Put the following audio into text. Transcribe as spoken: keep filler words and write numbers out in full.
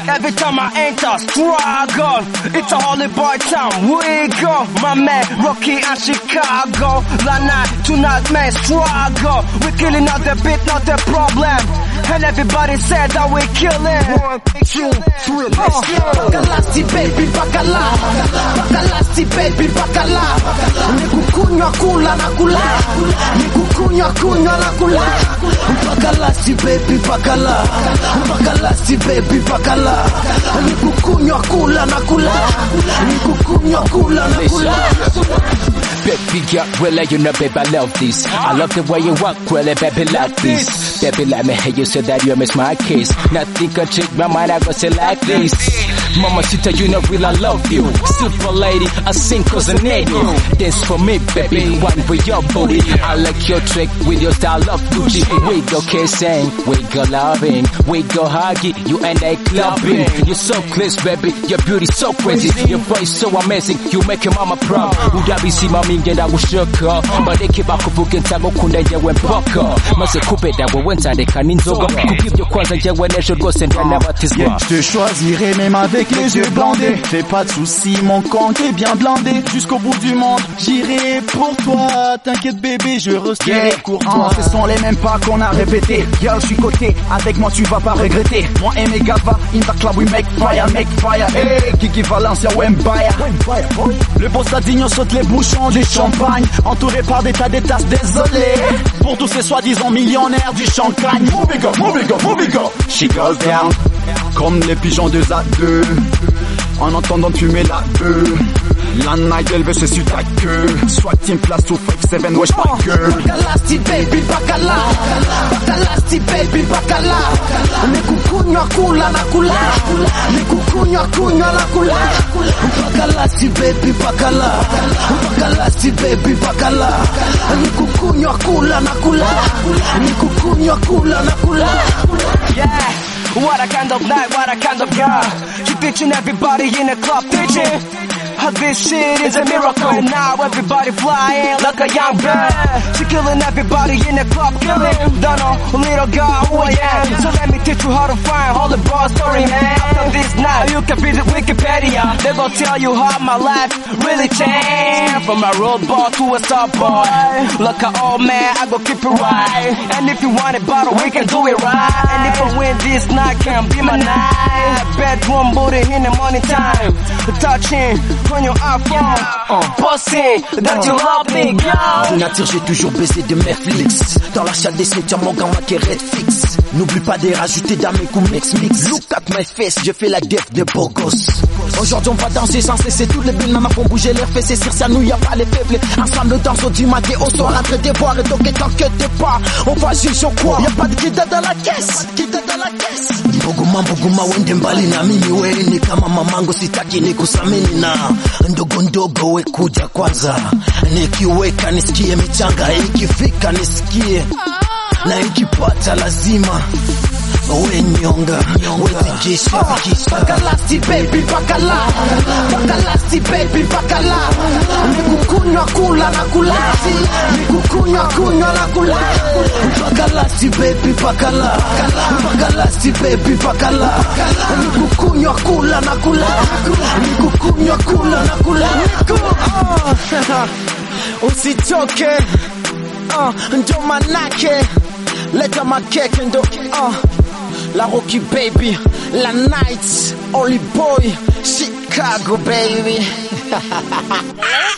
Every time I enter, struggle. It's a holy boy town. We go, my man, Rocky and Chicago. La night, tonight, man, struggle. We killing out the beat, not the problem. And everybody said that we killing. One, two, three, let's go. Bakalasti baby, bakala. Bakalasti baby, bakala. Nikukunywa kula na kula. Nikukunywa kunywa na kula. Bakalasti baby, bakala. Bakalasti baby, bakala. Nikukunywa kula na kula. Nikukunywa kula na kula. Baby girl, really, you know, baby, I love this. I love the way you walk, really, baby, like this. Baby, let me hear you say that you miss my kiss. Nothing can trick my mind, I go say like this. Mama Sita, you know, real, I love you. Super lady, I sing cause I need you. Dance for me, baby, one with your booty. I like your trick with your style of Gucci. We go kissing, we go loving, we go hugging, you and I clubbing. You're so close, baby, your beauty so crazy. Your voice so amazing, you make your mama proud. Would I be see mommy ngenda gushoka bareke bakuvuga ntago kunda njewe mpaka maze kubeda wowe nzareka n'inzoga kubw'ibyo kwanza njewe n'ejo rwose ndanabatizwa. Je te choisirai même avec les yeux bandés. Fais pas de soucis, mon compte est bien blindé. Jusqu'au bout du monde, j'irai pour toi. T'inquiète bébé, je resterai courtois. Ce sont les mêmes pas qu'on a répété. Girl, je suis côté, avec moi tu vas pas regretter. Moi et mes gars va, in the club we make fire, make fire. Hey, Kiki Valencia, Wembaya. Le beau Sadigno saute les bouchons du champagne, entouré par des tas des tasses, désolé pour tous ces soi-disant millionnaires du champagne. Move it go, move it go, move it go. She goes down comme les pigeons deux à deux, en entendant fumer la beuh. La night elle veut se sur ta queue. Soit team place ou fake seven, wesh pas que. Bakalasti baby, bakala. Bakalasti baby, bakala. Nikukunywa kula na kula. Nikukunywa kunywa na kula. Bakalasti baby, bakala. Bakalasti baby, bakala. Nikukunywa kula na kula. Nikukunywa kula na kula. Yeah, what a kind of night, what a kind of girl. She bitching everybody in the club, bitching. This shit is a miracle, and now everybody flying like a young bird. She killing everybody in the club, killing. Don't know, little girl, who I am. So let me teach you how to find all the ball story, man. After this night, you can visit Wikipedia. They gon' tell you how my life really changed. From a road boy to a star boy. Like an old man, I go keep it right. And if you want it bottle, we can do it right. And if I win this night, can be my night. Bedroom booty in the morning time. Touching on your iPhone, uh, bossing, that you love me, girl. De nature, j'ai toujours baisé de mes flicks. Dans la chatte des cimetières, mon gars, ma carrette fixe. N'oublie pas de rajouter dans mes coups mix mix. Look at my face, je fais la def de beau gosse. Aujourd'hui, on va danser sans cesser. Tous les billes, maman, font bouger leurs fesses. C'est sur nous, y'a pas les faibles. Ensemble, danse du matin au soir, entre des boires et donc, t'inquiète pas. On va juger quoi. Y'a pas de guida dans la caisse. Guida dans la caisse. Boguma, boguma, wende mbali na mimi weni. Kama mamango sitaki nikusamini na. Ndogo ndogo we kuja kwanza. Nikiweka nisikie michanga. Ikifika nisikie. Na ikipata lazima we nyonga, we zikisha, zikisha. Bakalasti baby, bakala. Bakalasti baby, bakala. Nikukunywa kula na kula. Nikukunywa kunywa na kula. Bakalasti baby, bakala. Bakalasti baby, bakala. Nikukunywa kula na kula. Nikukunywa kula na kula. Usitoke, uh, ndo manake. Leta makeke ndo, uh, la Rocky baby, la night, Only boy, Chicago baby.